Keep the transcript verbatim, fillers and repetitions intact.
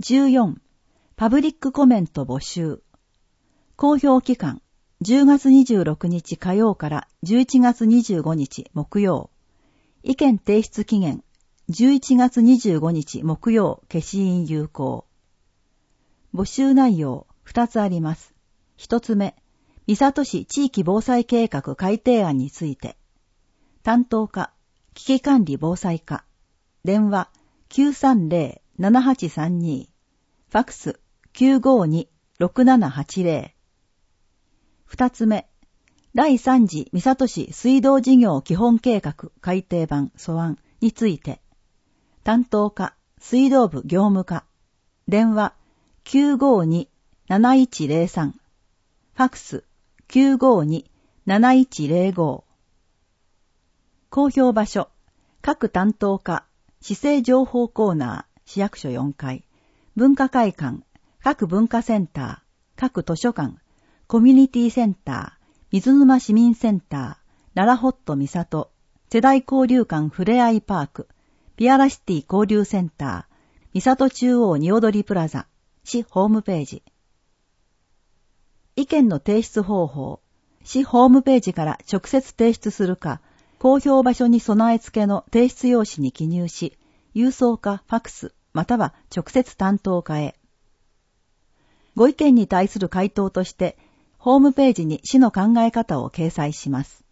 じゅうよん、パブリックコメント募集。公表期間、じゅうがつにじゅうろくにち火曜からじゅういちがつにじゅうごにち木曜。意見提出期限、じゅういちがつにじゅうごにち木曜消印有効。募集内容、ふたつあります。ひとつめ、三郷市地域防災計画改定案について。担当課、危機管理防災課。電話、きゅうさんぜろ ななはちさんに。ファックス、きゅうごに ろくななはちぜろ。二つ目、第三次三郷市水道事業基本計画改定版素案について。担当課、水道部業務課。電話、きゅうごに なないちぜろさん。ファックス、きゅうごに なないちぜろご。公表場所、各担当課、市政情報コーナー、市役所よんかい、文化会館、各文化センター、各図書館、コミュニティセンター、水沼市民センター、奈良ホット三郷、世代交流館ふれあいパーク、ピアラシティ交流センター、三郷中央におどりプラザ、市ホームページ。意見の提出方法、市ホームページから直接提出するか、公表場所に備え付けの提出用紙に記入し、郵送かファックス、または直接担当課へ。ご意見に対する回答として、ホームページに市の考え方を掲載します。